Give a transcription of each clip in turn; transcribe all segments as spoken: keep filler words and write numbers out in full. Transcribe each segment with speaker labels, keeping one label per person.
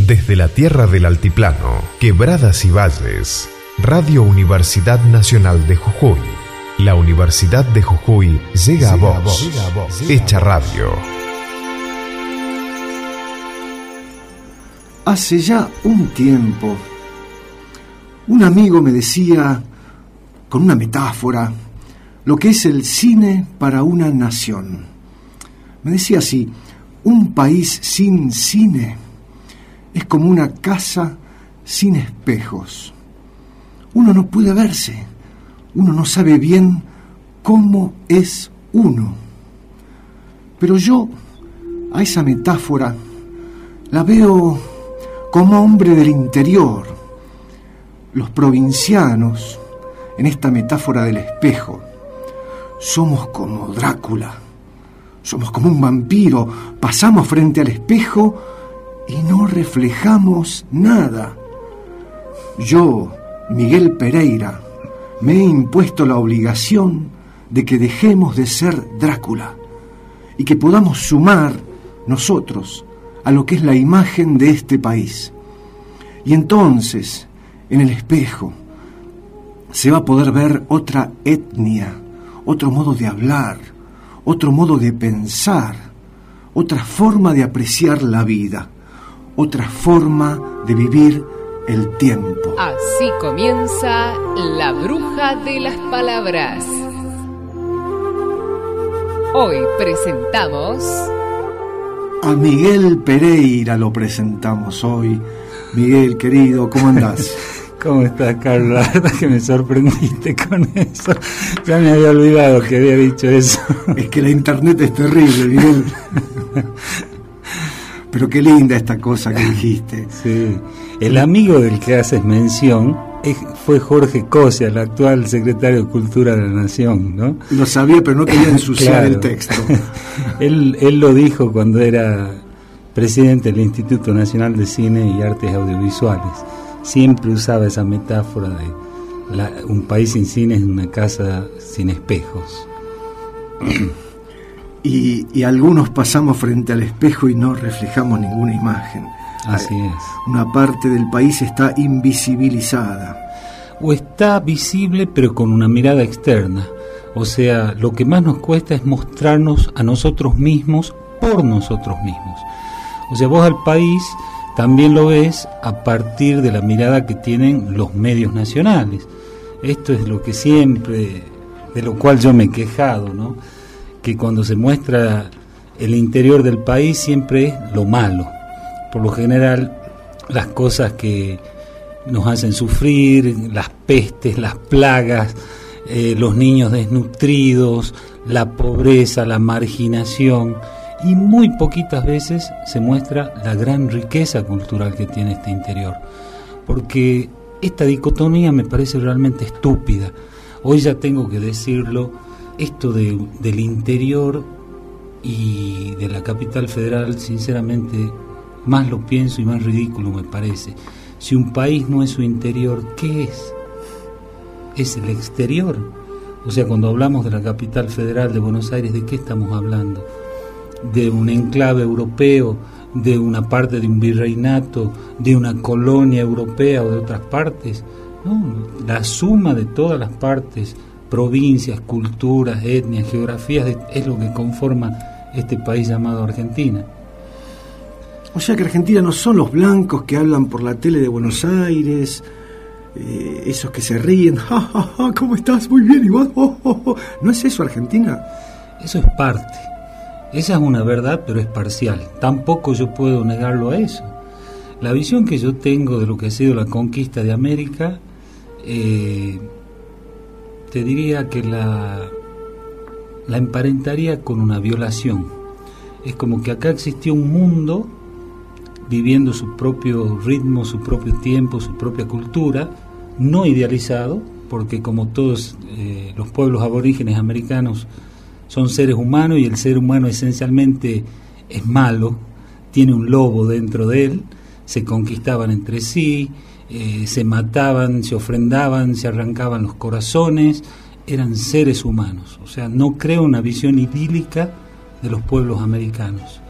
Speaker 1: Desde la tierra del altiplano, quebradas y valles, Radio Universidad Nacional de Jujuy. La Universidad de Jujuy llega, llega a vos, llega a vos. Hecha radio.
Speaker 2: Hace ya un tiempo, un amigo me decía, con una metáfora, lo que es el cine para una nación. Me decía así: un país sin cine es como una casa sin espejos. Uno no puede verse, uno no sabe bien cómo es uno. Pero yo a esa metáfora la veo como hombre del interior. Los provincianos, en esta metáfora del espejo, somos como Drácula, somos como un vampiro, pasamos frente al espejo y no reflejamos nada. Yo, Miguel Pereira, me he impuesto la obligación de que dejemos de ser Drácula y que podamos sumar nosotros a lo que es la imagen de este país. Y entonces, en el espejo, se va a poder ver otra etnia, otro modo de hablar, otro modo de pensar, otra forma de apreciar la vida, otra forma de vivir el tiempo.
Speaker 3: Así comienza La Bruja de las Palabras. Hoy presentamos...
Speaker 2: A Miguel Pereira lo presentamos hoy. Miguel, querido, ¿cómo andás?
Speaker 4: ¿Cómo estás, Carlos? La verdad que me sorprendiste con eso. Ya me había olvidado que había dicho eso.
Speaker 2: Es que la internet es terrible, Miguel. Pero qué linda esta cosa que dijiste.
Speaker 4: Sí. El amigo del que haces mención es, fue Jorge Cosia, el actual secretario de Cultura de la Nación, ¿no?
Speaker 2: Lo sabía, pero no quería ensuciar
Speaker 4: claro.
Speaker 2: el texto. él,
Speaker 4: él lo dijo cuando era presidente del Instituto Nacional de Cine y Artes Audiovisuales. Siempre usaba esa metáfora de la, un país sin cine es una casa sin espejos.
Speaker 2: Y, y algunos pasamos frente al espejo y no reflejamos ninguna imagen.
Speaker 4: Así es.
Speaker 2: Una parte del país está invisibilizada.
Speaker 4: O está visible pero con una mirada externa. O sea, lo que más nos cuesta es mostrarnos a nosotros mismos por nosotros mismos. O sea, vos al país también lo ves a partir de la mirada que tienen los medios nacionales. Esto es lo que siempre, de lo cual yo me he quejado, ¿no? Que cuando se muestra el interior del país siempre es lo malo. Por lo general, las cosas que nos hacen sufrir, las pestes, las plagas, eh, los niños desnutridos, la pobreza, la marginación, y muy poquitas veces se muestra la gran riqueza cultural que tiene este interior. Porque esta dicotomía me parece realmente estúpida. Hoy ya tengo que decirlo, esto de, del interior y de la capital federal, sinceramente, más lo pienso y más ridículo me parece. Si un país no es su interior, ¿qué es? Es el exterior. O sea, cuando hablamos de la capital federal de Buenos Aires, ¿de qué estamos hablando? ¿De un enclave europeo, de una parte de un virreinato, de una colonia europea o de otras partes? No, la suma de todas las partes, provincias, culturas, etnias, geografías, es lo que conforma este país llamado Argentina.
Speaker 2: O sea que Argentina no son los blancos que hablan por la tele de Buenos Aires, eh, esos que se ríen, ja, ja, ja, ¿cómo estás? Muy bien, ¿y vos? Oh, oh, oh. ¿No es eso Argentina?
Speaker 4: Eso es parte. Esa es una verdad, pero es parcial. Tampoco yo puedo negarlo a eso. La visión que yo tengo de lo que ha sido la conquista de América, eh, te diría que la, la emparentaría con una violación. Es como que acá existió un mundo viviendo su propio ritmo, su propio tiempo, su propia cultura, no idealizado, porque como todos eh, los pueblos aborígenes americanos son seres humanos y el ser humano esencialmente es malo, tiene un lobo dentro de él, se conquistaban entre sí, eh, se mataban, se ofrendaban, se arrancaban los corazones, eran seres humanos. O sea, no creo una visión idílica de los pueblos americanos.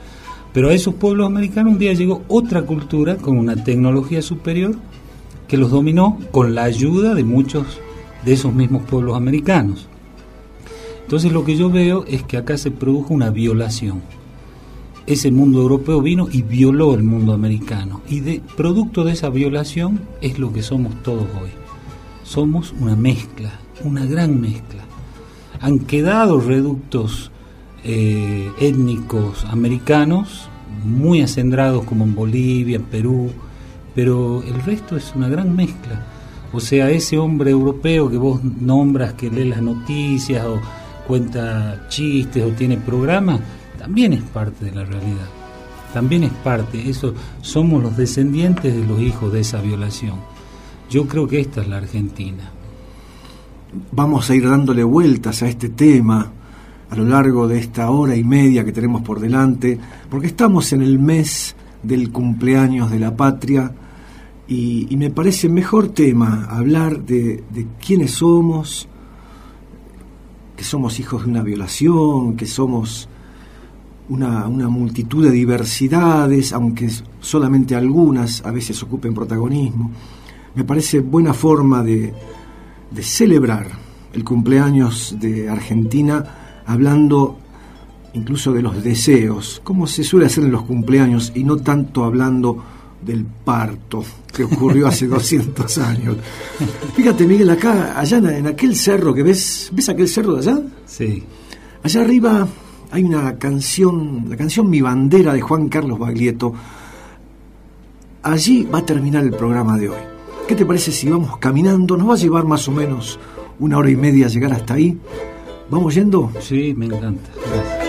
Speaker 4: Pero a esos pueblos americanos un día llegó otra cultura con una tecnología superior que los dominó con la ayuda de muchos de esos mismos pueblos americanos. Entonces lo que yo veo es que acá se produjo una violación. Ese mundo europeo vino y violó el mundo americano. Y de producto de esa violación es lo que somos todos hoy. Somos una mezcla, una gran mezcla. Han quedado reductos eh, étnicos americanos muy acendrados como en Bolivia, en Perú, pero el resto es una gran mezcla. O sea, ese hombre europeo que vos nombras, que lee las noticias o cuenta chistes o tiene programas, también es parte de la realidad, también es parte, eso, somos los descendientes de los hijos de esa violación. Yo creo que esta es la Argentina.
Speaker 2: Vamos a ir dándole vueltas a este tema a lo largo de esta hora y media que tenemos por delante, porque estamos en el mes del cumpleaños de la patria y, y me parece mejor tema hablar de, de quiénes somos, que somos hijos de una violación, que somos Una, una multitud de diversidades, aunque solamente algunas a veces ocupen protagonismo. Me parece buena forma de, de celebrar el cumpleaños de Argentina, hablando incluso de los deseos, como se suele hacer en los cumpleaños, y no tanto hablando del parto que ocurrió hace doscientos años. Fíjate, Miguel, acá, allá en aquel cerro que ves, ¿ves aquel cerro de allá?
Speaker 4: Sí.
Speaker 2: Allá arriba hay una canción, la canción Mi Bandera de Juan Carlos Baglietto. Allí va a terminar el programa de hoy. ¿Qué te parece si vamos caminando? Nos va a llevar más o menos una hora y media llegar hasta ahí. ¿Vamos yendo?
Speaker 4: Sí, me encanta. Gracias.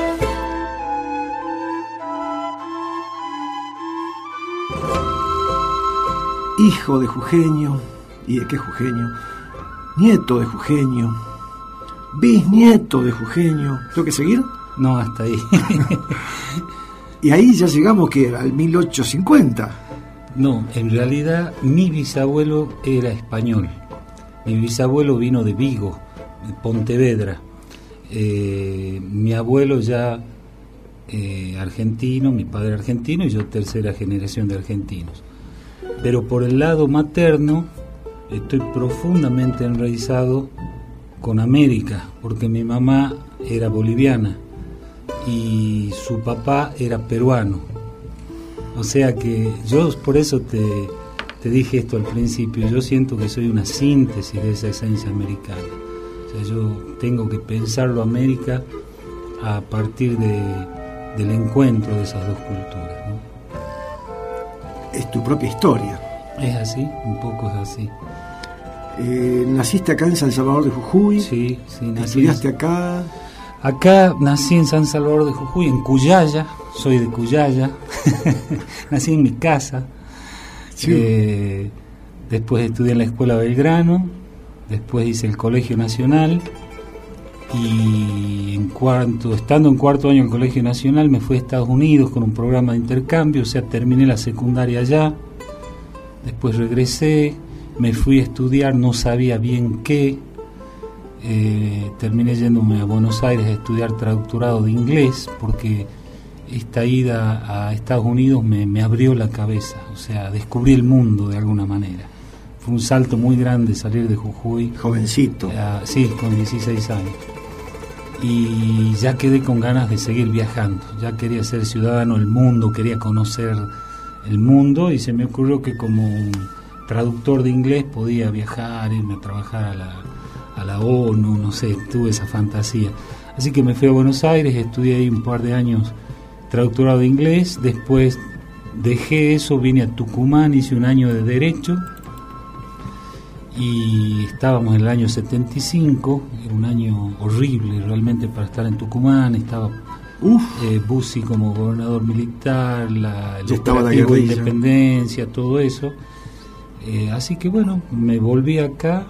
Speaker 2: Hijo de jujeño, ¿y de qué jujeño? Nieto de jujeño, bisnieto de jujeño. ¿Tengo que seguir?
Speaker 4: No, hasta ahí.
Speaker 2: Y ahí ya llegamos que al mil ochocientos cincuenta.
Speaker 4: No, en realidad mi bisabuelo era español. Mi bisabuelo vino de Vigo, de Pontevedra. Eh, mi abuelo ya eh, argentino, mi padre argentino y yo tercera generación de argentinos. Pero por el lado materno estoy profundamente enraizado con América, porque mi mamá era boliviana y su papá era peruano. O sea que yo por eso te, te dije esto al principio, yo siento que soy una síntesis de esa esencia americana. O sea, yo tengo que pensarlo América a partir de, del encuentro de esas dos culturas, ¿no?
Speaker 2: Es tu propia historia.
Speaker 4: Es así, un poco es así.
Speaker 2: Eh, ¿Naciste acá en San Salvador de Jujuy?
Speaker 4: Sí, sí, nací.
Speaker 2: ¿Estudiaste acá?
Speaker 4: Acá nací en San Salvador de Jujuy, en Cuyaya, soy de Cuyaya. Nací en mi casa. Sí. Eh, después estudié en la Escuela Belgrano, después hice el Colegio Nacional y en cuarto, estando en cuarto año en el Colegio Nacional me fui a Estados Unidos con un programa de intercambio, o sea, terminé la secundaria allá, después regresé, me fui a estudiar, no sabía bien qué, eh, terminé yéndome a Buenos Aires a estudiar traductorado de inglés, porque esta ida a Estados Unidos me, me abrió la cabeza, o sea, descubrí el mundo de alguna manera. Fue un salto muy grande salir de Jujuy.
Speaker 2: Jovencito.
Speaker 4: Uh, sí, con dieciséis años. Y ya quedé con ganas de seguir viajando. Ya quería ser ciudadano del mundo, quería conocer el mundo y se me ocurrió que como un traductor de inglés podía viajar, irme a trabajar a la, a la ONU, no sé, tuve esa fantasía. Así que me fui a Buenos Aires, estudié ahí un par de años traductorado de inglés, después dejé eso, vine a Tucumán, hice un año de Derecho y estábamos en el año setenta y cinco, era un año horrible realmente para estar en Tucumán, estaba eh, Bussi como gobernador militar, la, el operativo de independencia, todo eso, eh, así que bueno, me volví acá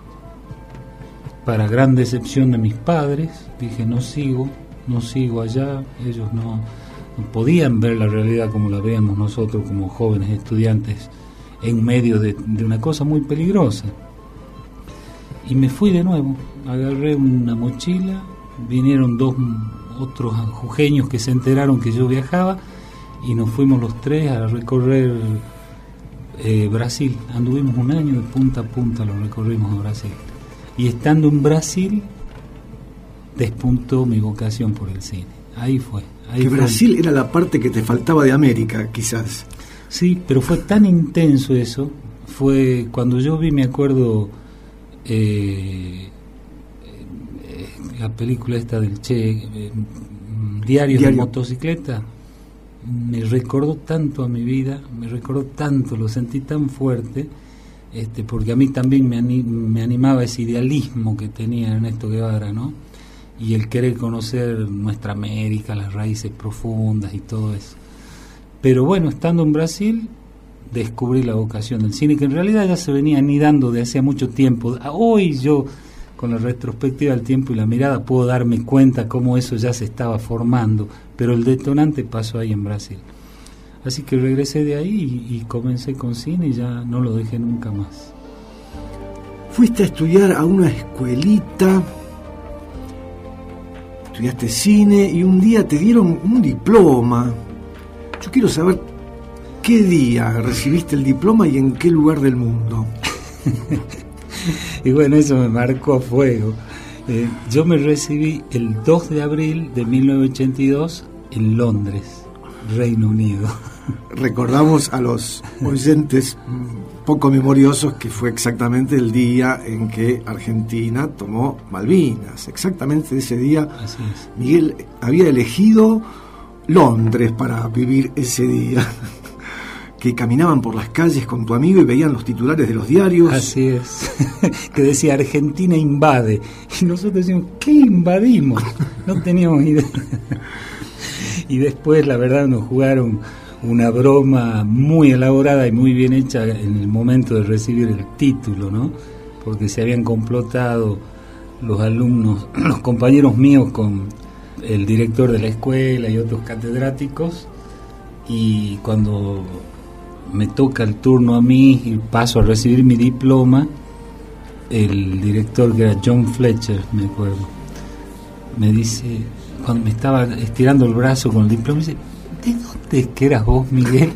Speaker 4: para gran decepción de mis padres, dije no sigo, no sigo allá, ellos no, no podían ver la realidad como la veíamos nosotros como jóvenes estudiantes en medio de, de una cosa muy peligrosa. Y me fui de nuevo, agarré una mochila, vinieron dos otros jujeños que se enteraron que yo viajaba y nos fuimos los tres a recorrer eh, Brasil. Anduvimos un año de punta a punta, lo recorrimos a Brasil. Y estando en Brasil, despuntó mi vocación por el cine. Ahí fue. Ahí
Speaker 2: que
Speaker 4: fue.
Speaker 2: Brasil era la parte que te faltaba de América, quizás.
Speaker 4: Sí, pero fue tan intenso eso. Fue cuando yo vi, me acuerdo, eh, eh, la película esta del Che, eh, Diario de motocicleta. Me recordó tanto a mi vida, me recordó tanto, lo sentí tan fuerte, este, porque a mí también me, anim, me animaba ese idealismo que tenía Ernesto Guevara, ¿no? Y el querer conocer nuestra América, las raíces profundas y todo eso. Pero bueno, estando en Brasil, descubrí la vocación del cine, que en realidad ya se venía anidando de hacía mucho tiempo. Hoy yo, con la retrospectiva del tiempo y la mirada, puedo darme cuenta cómo eso ya se estaba formando, pero el detonante pasó ahí en Brasil. Así que regresé de ahí y, y comencé con cine y ya no lo dejé nunca más.
Speaker 2: Fuiste a estudiar a una escuelita, estudiaste cine y un día te dieron un diploma. Yo quiero saber qué día recibiste el diploma y en qué lugar del mundo.
Speaker 4: Y bueno, eso me marcó a fuego. Eh, yo me recibí el dos de abril de mil novecientos ochenta y dos en Londres, Reino Unido.
Speaker 2: Recordamos a los oyentes poco memoriosos que fue exactamente el día en que Argentina tomó Malvinas. Exactamente ese día.
Speaker 4: Así es.
Speaker 2: Miguel había elegido Londres para vivir ese día. Que caminaban por las calles con tu amigo y veían los titulares de los diarios.
Speaker 4: Así es, que decía Argentina invade, y nosotros decíamos, ¿qué invadimos? No teníamos idea. Y después la verdad nos jugaron una broma muy elaborada y muy bien hecha en el momento de recibir el título, ¿no? Porque se habían complotado los alumnos, los compañeros míos con el director de la escuela y otros catedráticos, y cuando me toca el turno a mí y paso a recibir mi diploma, el director, que era John Fletcher, me acuerdo, me dice, cuando me estaba estirando el brazo con el diploma, me dice, ¿de dónde es que eras vos, Miguel?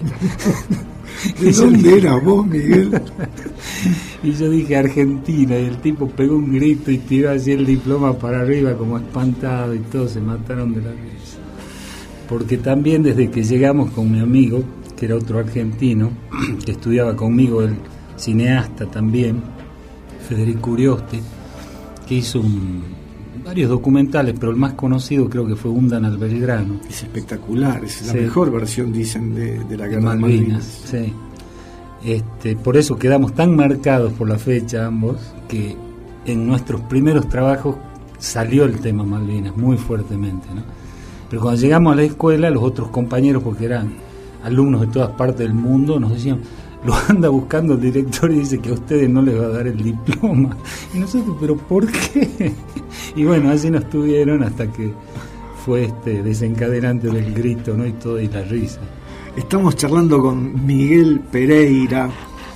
Speaker 2: ¿De dónde eras vos, Miguel?
Speaker 4: Y yo dije Argentina, y el tipo pegó un grito y tiró así el diploma para arriba como espantado, y todos se mataron de la risa. Porque también desde que llegamos con mi amigo, que era otro argentino, que estudiaba conmigo, el cineasta también, Federico Urioste, que hizo un, varios documentales, pero el más conocido creo que fue Hundan al Belgrano.
Speaker 2: Es espectacular, es la
Speaker 4: sí.
Speaker 2: mejor versión, dicen, de, de la guerra de
Speaker 4: Malvinas.
Speaker 2: Malvinas.
Speaker 4: Sí. Este, por eso quedamos tan marcados por la fecha ambos, que en nuestros primeros trabajos salió el tema Malvinas muy fuertemente, ¿no? Pero cuando llegamos a la escuela, los otros compañeros, porque eran alumnos de todas partes del mundo, nos decían, lo anda buscando el director y dice que a ustedes no les va a dar el diploma. Y nosotros, ¿pero por qué? Y bueno, así nos tuvieron hasta que fue este desencadenante del grito, ¿no? Y todo, y la risa.
Speaker 2: Estamos charlando con Miguel Pereira,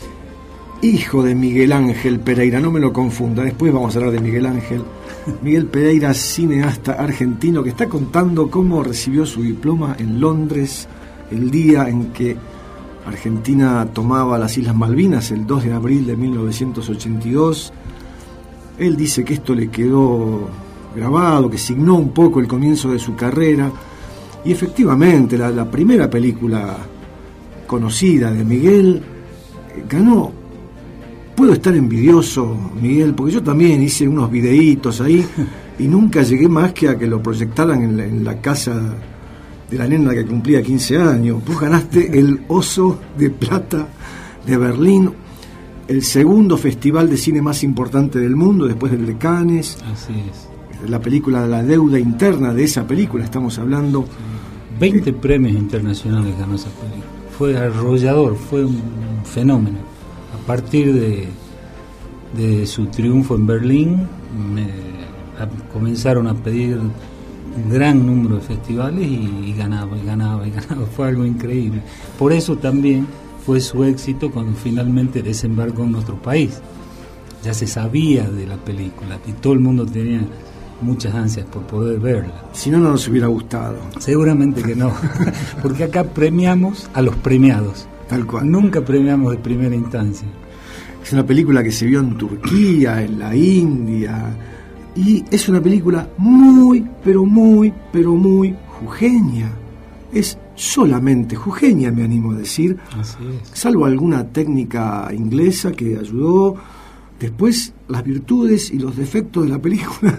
Speaker 2: hijo de Miguel Ángel Pereira, no me lo confunda, después vamos a hablar de Miguel Ángel. Miguel Pereira, cineasta argentino, que está contando cómo recibió su diploma en Londres el día en que Argentina tomaba las Islas Malvinas, el dos de abril de mil novecientos ochenta y dos. Él dice que esto le quedó grabado, que signó un poco el comienzo de su carrera, y efectivamente la, la primera película conocida de Miguel ganó. Puedo estar envidioso, Miguel, porque yo también hice unos videitos ahí y nunca llegué más que a que lo proyectaran en la, en la casa de la nena que cumplía quince años. Vos ganaste el Oso de Plata de Berlín, el segundo festival de cine más importante del mundo, después del de Cannes.
Speaker 4: Así es.
Speaker 2: La película, la deuda interna de esa película, estamos hablando.
Speaker 4: veinte eh, premios internacionales ganó esa película. Fue arrollador, fue un fenómeno. A partir de, de su triunfo en Berlín, me, a, comenzaron a pedir un gran número de festivales y, y ganaba, y ganaba, y ganaba. Fue algo increíble. Por eso también fue su éxito cuando finalmente desembarcó en nuestro país. Ya se sabía de la película y todo el mundo tenía muchas ansias por poder verla.
Speaker 2: Si no, no nos hubiera gustado.
Speaker 4: Seguramente que no, porque acá premiamos a los premiados.
Speaker 2: Tal cual.
Speaker 4: Nunca premiamos de primera instancia.
Speaker 2: Es una película que se vio en Turquía, en la India, y es una película muy, pero muy, pero muy jujeña. Es solamente jujeña, me animo a decir.
Speaker 4: Así es.
Speaker 2: Salvo alguna técnica inglesa que ayudó. Después, las virtudes y los defectos de la película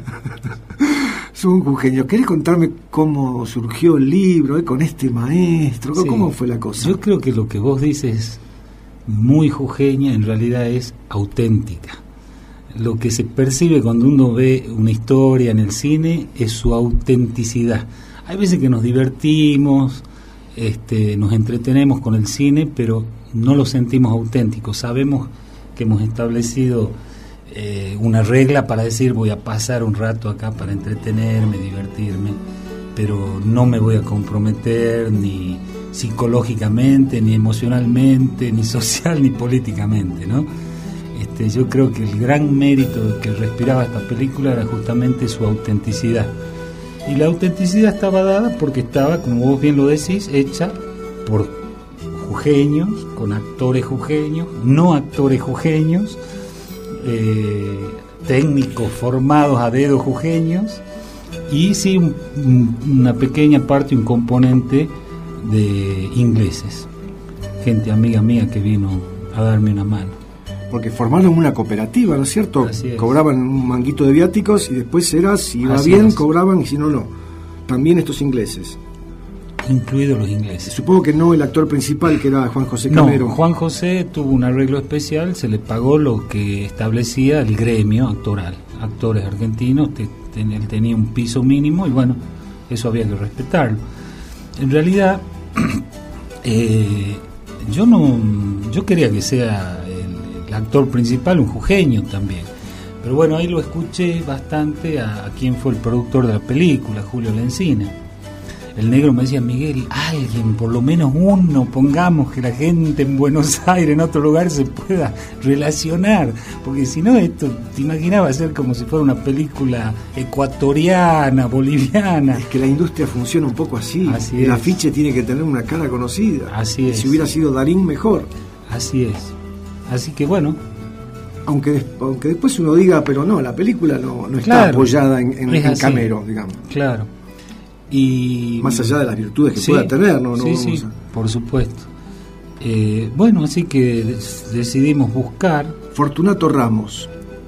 Speaker 2: son jujeños. ¿Querés contarme cómo surgió el libro eh, con este maestro?
Speaker 4: Sí.
Speaker 2: ¿Cómo fue la cosa?
Speaker 4: Yo creo que lo que vos dices, muy jujeña, en realidad es auténtica. Lo que se percibe cuando uno ve una historia en el cine es su autenticidad. Hay veces que nos divertimos, este, nos entretenemos con el cine, pero no lo sentimos auténtico. Sabemos que hemos establecido eh, una regla para decir voy a pasar un rato acá para entretenerme, divertirme, pero no me voy a comprometer ni psicológicamente, ni emocionalmente, ni social, ni políticamente, ¿no? Este, yo creo que el gran mérito que respiraba esta película era justamente su autenticidad. Y la autenticidad estaba dada porque estaba, como vos bien lo decís, hecha por jujeños, con actores jujeños, no actores jujeños, eh, técnicos formados a dedo jujeños, y sí un, un, una pequeña parte, un componente de ingleses, gente amiga mía que vino a darme una mano.
Speaker 2: Porque formaron una cooperativa, ¿no es cierto?
Speaker 4: Así es.
Speaker 2: Cobraban un manguito de viáticos y después era, si iba
Speaker 4: Así
Speaker 2: bien,
Speaker 4: es.
Speaker 2: cobraban, y si no, no. También estos ingleses.
Speaker 4: Incluidos los ingleses.
Speaker 2: Supongo que no el actor principal, que era Juan José
Speaker 4: No,
Speaker 2: Camero.
Speaker 4: Juan José tuvo un arreglo especial, se le pagó lo que establecía el gremio actoral. Actores argentinos, te, te, él tenía un piso mínimo y bueno, eso había que respetarlo. En realidad, eh, yo no, yo quería que sea el, el actor principal un jujeño también. Pero bueno, ahí lo escuché bastante a, a quien fue el productor de la película, Julio Lencina. El negro me decía, Miguel, alguien, por lo menos uno, pongamos que la gente en Buenos Aires, en otro lugar, se pueda relacionar, porque si no, esto, te imaginabas ser como si fuera una película ecuatoriana, boliviana.
Speaker 2: Es que la industria funciona un poco así.
Speaker 4: Así
Speaker 2: el
Speaker 4: es.
Speaker 2: afiche tiene que tener una cara conocida.
Speaker 4: Así es.
Speaker 2: Si hubiera sido Darín, mejor.
Speaker 4: Así es. Así que bueno.
Speaker 2: Aunque, des, aunque después uno diga, pero no, la película no, no está
Speaker 4: Claro,
Speaker 2: apoyada en, en,
Speaker 4: es
Speaker 2: en
Speaker 4: así.
Speaker 2: Camero, digamos.
Speaker 4: Claro. Y
Speaker 2: Más allá de las virtudes que
Speaker 4: sí,
Speaker 2: pueda tener, ¿no? no
Speaker 4: sí,
Speaker 2: vamos
Speaker 4: sí,
Speaker 2: a...
Speaker 4: por supuesto. Eh, bueno, así que des- decidimos buscar.
Speaker 2: Fortunato Ramos.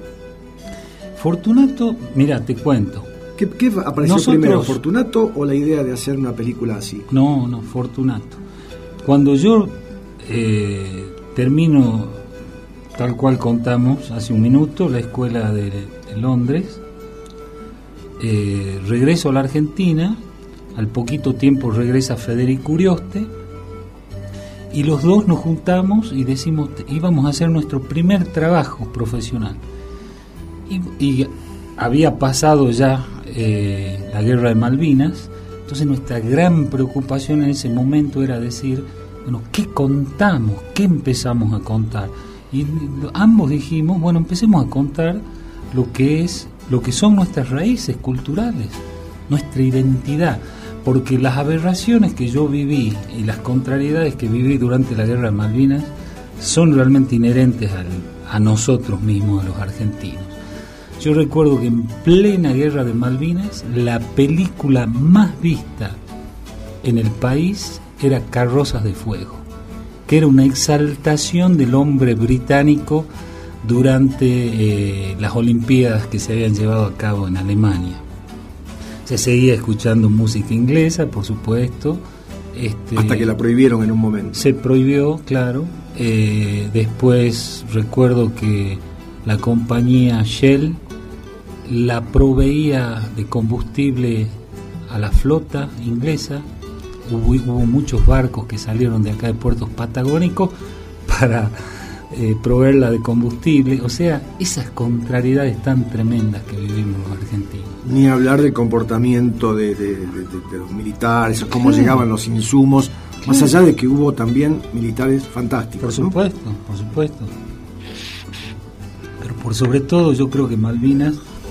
Speaker 4: Fortunato, mira, te cuento.
Speaker 2: ¿Qué, qué apareció
Speaker 4: Nosotros-
Speaker 2: primero, Fortunato o la idea de hacer una película así?
Speaker 4: No, no, Fortunato. Cuando yo eh, termino, tal cual contamos hace un minuto, la escuela de, de Londres, eh, regreso a la Argentina, al poquito tiempo regresa Federico Urioste, y los dos nos juntamos y decimos, íbamos a hacer nuestro primer trabajo profesional. Y, y había pasado ya eh, la guerra de Malvinas, entonces nuestra gran preocupación en ese momento era decir, bueno, ¿qué contamos? ¿Qué empezamos a contar? Y ambos dijimos, bueno, empecemos a contar lo que es, lo que son nuestras raíces culturales, nuestra identidad, porque las aberraciones que yo viví y las contrariedades que viví durante la guerra de Malvinas son realmente inherentes al, a nosotros mismos, a los argentinos. Yo recuerdo que en plena guerra de Malvinas, la película más vista en el país era Carrozas de Fuego, que era una exaltación del hombre británico durante eh, las Olimpiadas que se habían llevado a cabo en Alemania. Se seguía escuchando música inglesa, por supuesto. Este,
Speaker 2: Hasta que la prohibieron en un momento.
Speaker 4: Se prohibió, claro. Eh, después recuerdo que la compañía Shell la proveía de combustible a la flota inglesa. Hubo, hubo muchos barcos que salieron de acá de puertos patagónicos para eh, proveerla de combustible. O sea, esas contrariedades tan tremendas que vivimos los argentinos.
Speaker 2: Ni hablar del comportamiento de, de, de, de, de los militares, o cómo
Speaker 4: Claro.
Speaker 2: llegaban los insumos,
Speaker 4: Claro.
Speaker 2: más allá de que hubo también militares fantásticos.
Speaker 4: Por
Speaker 2: ¿no?
Speaker 4: supuesto, por supuesto. Pero por sobre todo yo creo que Malvinas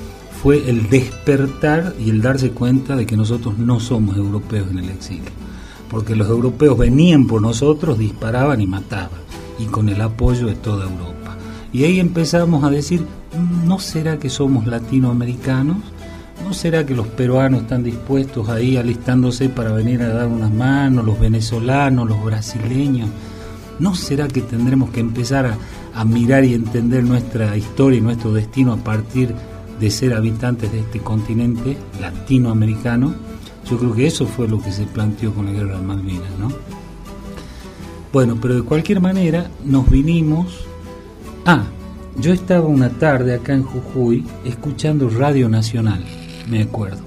Speaker 4: fue el despertar y el darse cuenta de que nosotros no somos europeos en el exilio, porque los europeos venían por nosotros, disparaban y mataban, y con el apoyo de toda Europa. Y ahí empezamos a decir, ¿no será que somos latinoamericanos? ¿No será que los peruanos están dispuestos ahí alistándose para venir a dar unas manos, los venezolanos, los brasileños? ¿No será que tendremos que empezar a, a mirar y entender nuestra historia y nuestro destino a partir de ser habitantes de este continente latinoamericano? Yo creo que eso fue lo que se planteó con la Guerra de Malvinas, ¿no? Bueno, pero de cualquier manera nos vinimos... Ah, yo estaba una tarde acá en Jujuy escuchando Radio Nacional, me acuerdo.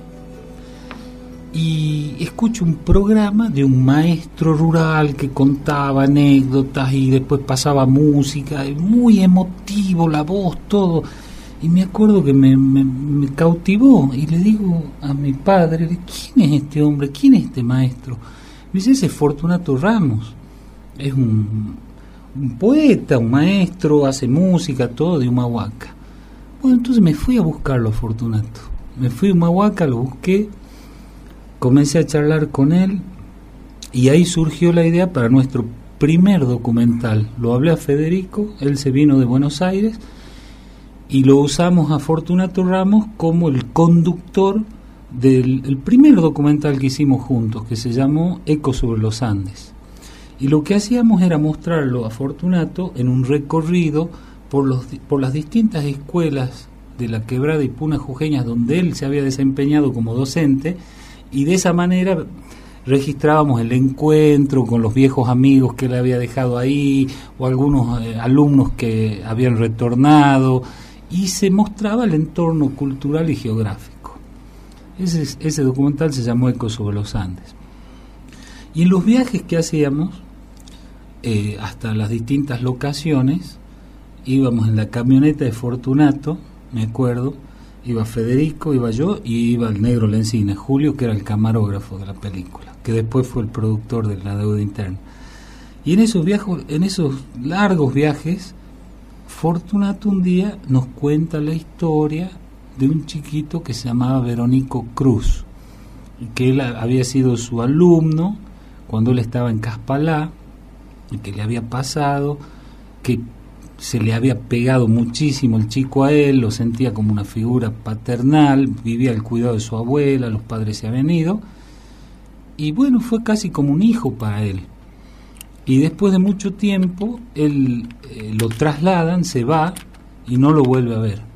Speaker 4: Y escucho un programa de un maestro rural que contaba anécdotas y después pasaba música, muy emotivo, la voz, todo. Y me acuerdo que me, me, me cautivó y le digo a mi padre, ¿quién es este hombre? ¿Quién es este maestro? Me dice, ese es Fortunato Ramos, es un, un poeta, un maestro, hace música, todo de Humahuaca. Bueno, entonces me fui a buscarlo a Fortunato. Me fui a Humahuaca, lo busqué, comencé a charlar con él y ahí surgió la idea para nuestro primer documental. Lo hablé a Federico, él se vino de Buenos Aires y lo usamos a Fortunato Ramos como el conductor del el primer documental que hicimos juntos, que se llamó Eco sobre los Andes. Y lo que hacíamos era mostrarlo a Fortunato en un recorrido por, los, por las distintas escuelas de la Quebrada y Punas jujeñas donde él se había desempeñado como docente, y de esa manera registrábamos el encuentro con los viejos amigos que él había dejado ahí, o algunos eh, alumnos que habían retornado, y se mostraba el entorno cultural y geográfico. Ese, ese documental se llamó Eco sobre los Andes. Y en los viajes que hacíamos eh, hasta las distintas locaciones, íbamos en la camioneta de Fortunato, me acuerdo, iba Federico, iba yo y iba el negro Lencina, Julio, que era el camarógrafo de la película, que después fue el productor de La Deuda Interna. Y en esos viajes, en esos largos viajes, Fortunato un día nos cuenta la historia de un chiquito que se llamaba Verónico Cruz, que él había sido su alumno cuando él estaba en Caspalá, y que le había pasado, que se le había pegado muchísimo el chico a él, lo sentía como una figura paternal, vivía al cuidado de su abuela, los padres se habían ido, y bueno, fue casi como un hijo para él. Y después de mucho tiempo, él eh, lo trasladan, se va y no lo vuelve a ver.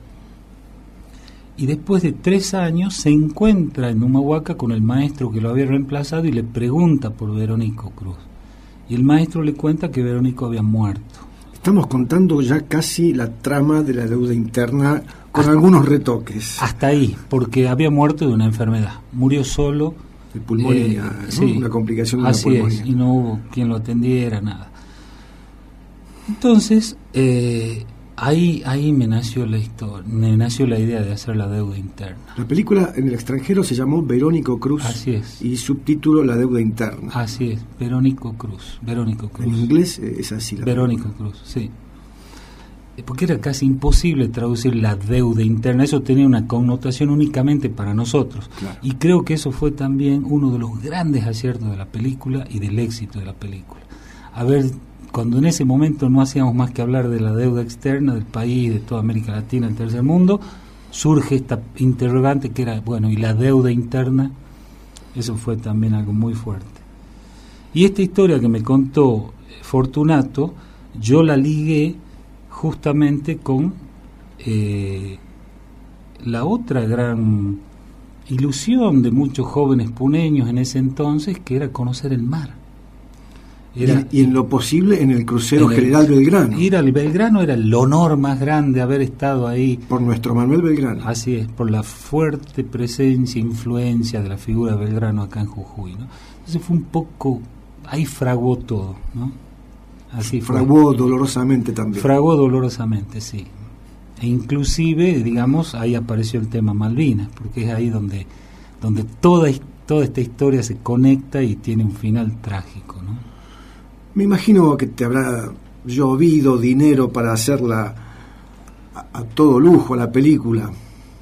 Speaker 4: Y después de tres años se encuentra en Humahuaca con el maestro que lo había reemplazado y le pregunta por Verónico Cruz. Y el maestro le cuenta que Verónico había muerto.
Speaker 2: Estamos contando ya casi la trama de La Deuda Interna con hasta, algunos retoques.
Speaker 4: Hasta ahí, porque había muerto de una enfermedad. Murió solo.
Speaker 2: De pulmonía, eh, ¿no? Sí, una complicación de
Speaker 4: así
Speaker 2: la pulmonía.
Speaker 4: Es, y no hubo quien lo atendiera, nada. Entonces, eh, ahí ahí me nació la historia, me nació la idea de hacer La Deuda Interna.
Speaker 2: La película en el extranjero se llamó Verónico Cruz.
Speaker 4: Así es.
Speaker 2: Y subtítulo La Deuda Interna.
Speaker 4: Así es, Verónico Cruz, Verónico Cruz.
Speaker 2: En inglés es así la
Speaker 4: Verónico película. Cruz, sí. Porque era casi imposible traducir La Deuda Interna, eso tenía una connotación únicamente para nosotros.
Speaker 2: Claro.
Speaker 4: Y creo que eso fue también uno de los grandes aciertos de la película y del éxito de la película. A ver, cuando en ese momento no hacíamos más que hablar de la deuda externa del país, de toda América Latina, el tercer mundo, surge esta interrogante que era, bueno, ¿y la deuda interna? Eso fue también algo muy fuerte. Y esta historia que me contó Fortunato, yo la ligué justamente con eh, la otra gran ilusión de muchos jóvenes puneños en ese entonces, que era conocer el mar.
Speaker 2: Era, y, y en lo posible en el crucero en el, General Belgrano.
Speaker 4: Ir al Belgrano era el honor más grande, haber estado ahí.
Speaker 2: Por nuestro Manuel Belgrano.
Speaker 4: Así es, por la fuerte presencia, influencia de la figura de Belgrano acá en Jujuy, ¿no? Entonces fue un poco, ahí fraguó todo, ¿no? Así fue.
Speaker 2: Fraguó dolorosamente también.
Speaker 4: Fraguó dolorosamente, sí. E inclusive, digamos, ahí apareció el tema Malvinas, porque es ahí donde, donde toda, toda esta historia se conecta y tiene un final trágico, ¿no?
Speaker 2: Me imagino que te habrá llovido dinero para hacerla a, a todo lujo, a la película.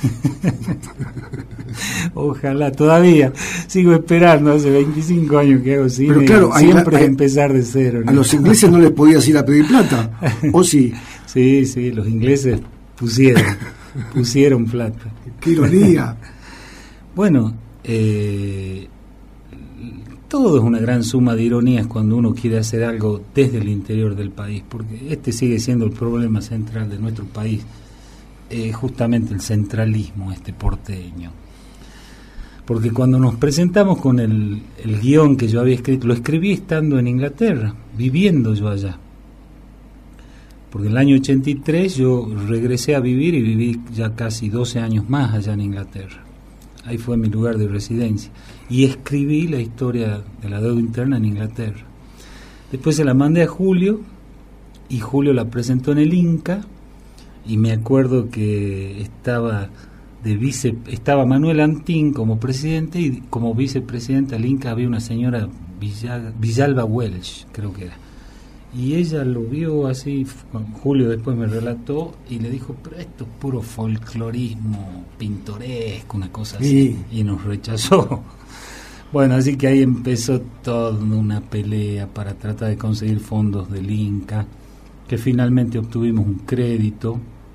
Speaker 4: Ojalá, todavía sigo esperando, hace veinticinco años que hago cine.
Speaker 2: Pero claro,
Speaker 4: siempre
Speaker 2: hay, hay,
Speaker 4: empezar de cero, ¿no?
Speaker 2: A los ingleses no les podías ir a pedir plata, ¿o sí?
Speaker 4: Sí, sí, los ingleses pusieron, pusieron plata.
Speaker 2: ¡Qué ironía!
Speaker 4: Bueno, eh, todo es una gran suma de ironías cuando uno quiere hacer algo desde el interior del país, porque este sigue siendo el problema central de nuestro país, eh, justamente el centralismo este porteño. Porque cuando nos presentamos con el, el guión que yo había escrito, lo escribí estando en Inglaterra, viviendo yo allá. Porque en el año ochenta y tres yo regresé a vivir y viví ya casi doce años más allá en Inglaterra. Ahí fue mi lugar de residencia. Y escribí la historia de la deuda interna en Inglaterra. Después se la mandé a Julio, y Julio la presentó en el Inca, y me acuerdo que estaba de vice, estaba Manuel Antín como presidente, y como vicepresidenta del Inca había una señora Villal, Villalba Welch, creo que era. Y ella lo vio así, Julio después me relató, y le dijo, pero esto es puro folclorismo pintoresco, una cosa así, sí. Y nos rechazó. Bueno, así que ahí empezó toda una pelea para tratar de conseguir fondos del Inca, que finalmente obtuvimos un crédito,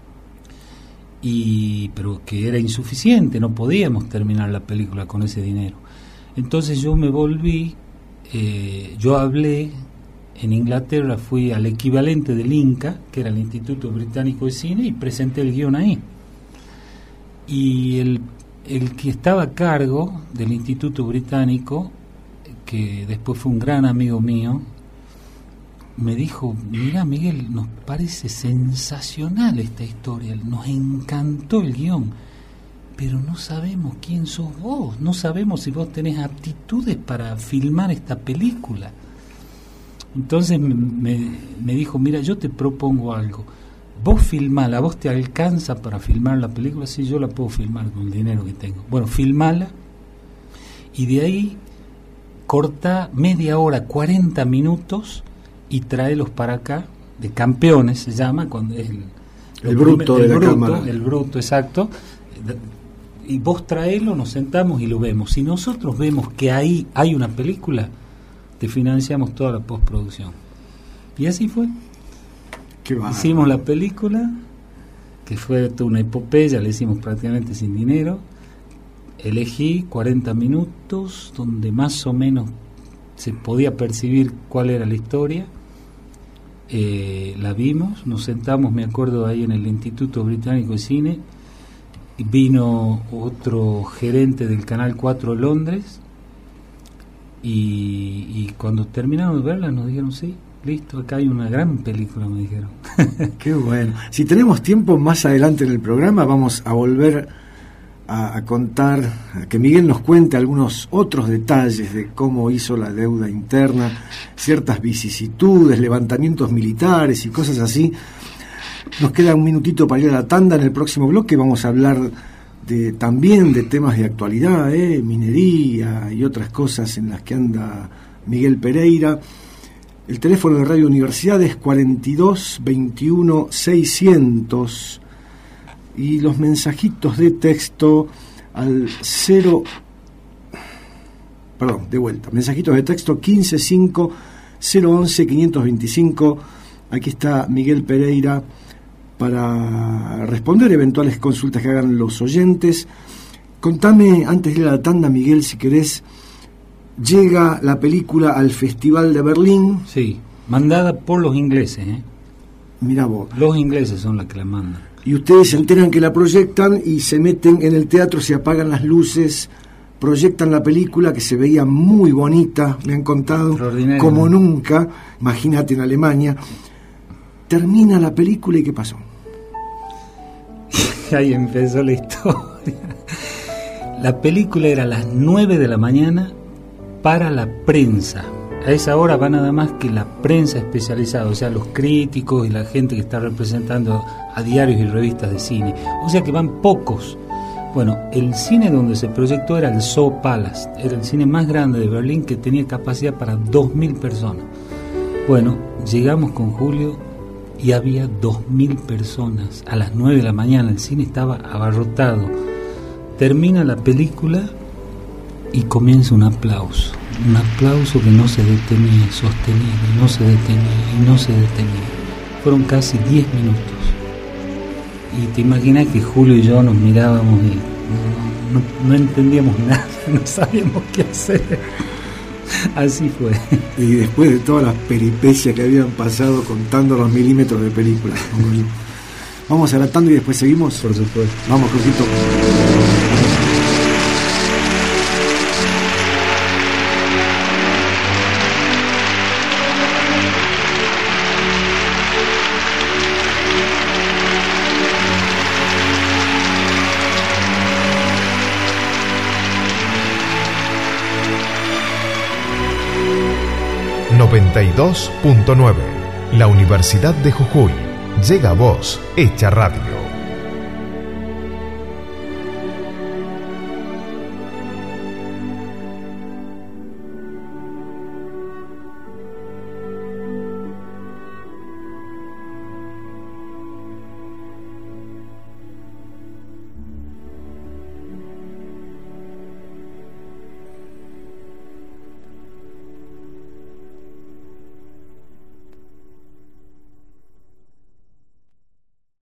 Speaker 4: y pero que era insuficiente, no podíamos terminar la película con ese dinero. Entonces yo me volví, eh, yo hablé en Inglaterra, fui al equivalente del Inca, que era el Instituto Británico de Cine, y presenté el guión ahí. Y el, el que estaba a cargo del Instituto Británico, que después fue un gran amigo mío, me dijo, mira Miguel, nos parece sensacional esta historia, nos encantó el guión, pero no sabemos quién sos vos, no sabemos si vos tenés aptitudes para filmar esta película. Entonces me, me, me dijo, mira, yo te propongo algo, vos filmala, vos te alcanza para filmar la película, sí, yo la puedo filmar con el dinero que tengo. Bueno, filmala, y de ahí corta media hora, cuarenta minutos, y tráelos para acá, de Campeones se llama, cuando es el,
Speaker 2: el bruto
Speaker 4: primer, el
Speaker 2: de la
Speaker 4: bruto,
Speaker 2: cámara.
Speaker 4: El bruto, exacto. Y vos traelo, nos sentamos y lo vemos. Si nosotros vemos que ahí hay una película, te financiamos toda la postproducción. Y así fue.
Speaker 2: Qué
Speaker 4: hicimos la película, que fue toda una epopeya, la hicimos prácticamente sin dinero. Elegí cuarenta minutos donde más o menos se podía percibir cuál era la historia. Eh, la vimos, nos sentamos, me acuerdo, ahí en el Instituto Británico de Cine, y vino otro gerente del Canal cuatro de Londres, y, y cuando terminamos de verla nos dijeron, sí, listo, acá hay una gran película, me dijeron.
Speaker 2: Qué bueno. Si tenemos tiempo, más adelante en el programa vamos a volver a, a contar, a que Miguel nos cuente algunos otros detalles de cómo hizo la deuda interna, ciertas vicisitudes, levantamientos militares y cosas así. Nos queda un minutito para ir a la tanda. En el próximo bloque vamos a hablar de, también de temas de actualidad, ¿eh? minería y otras cosas en las que anda Miguel Pereira. El teléfono de Radio Universidad es cuarenta y dos veintiuno seiscientos, y los mensajitos de texto al cero, perdón, de vuelta, mensajitos de texto quince cinco cero once quinientos veinticinco. Aquí está Miguel Pereira para responder eventuales consultas que hagan los oyentes. Contame, antes de ir a la tanda, Miguel, si querés, llega la película al Festival de Berlín.
Speaker 4: Sí, mandada por los ingleses, ¿eh?
Speaker 2: Mirá vos.
Speaker 4: Los ingleses son los que la mandan.
Speaker 2: Y ustedes se enteran que la proyectan y se meten en el teatro, se apagan las luces, proyectan la película, que se veía muy bonita, me han contado, como nunca, imagínate, en Alemania. Termina la película y ¿qué pasó?
Speaker 4: Ahí empezó la historia. La película era a las nueve de la mañana para la prensa. A esa hora va nada más que la prensa especializada, o sea, los críticos y la gente que está representando a diarios y revistas de cine. O sea que van pocos. Bueno, el cine donde se proyectó era el Zoo Palace, era el cine más grande de Berlín, que tenía capacidad para dos mil personas. Bueno, llegamos con Julio y había dos mil personas. A las nueve de la mañana el cine estaba abarrotado. Termina la película y comienza un aplauso. Un aplauso que no se detenía, sostenido, y no se detenía, y no se detenía. Fueron casi diez minutos. Y te imaginas que Julio y yo nos mirábamos y no, no, no entendíamos nada, no sabíamos qué hacer. Así fue.
Speaker 2: Y después de todas las peripecias que habían pasado contando los milímetros de película. Vamos a la tanda y después seguimos.
Speaker 4: Por supuesto.
Speaker 2: Vamos, Crucito.
Speaker 1: noventa y dos punto nueve. La Universidad de Jujuy llega a vos, hecha radio.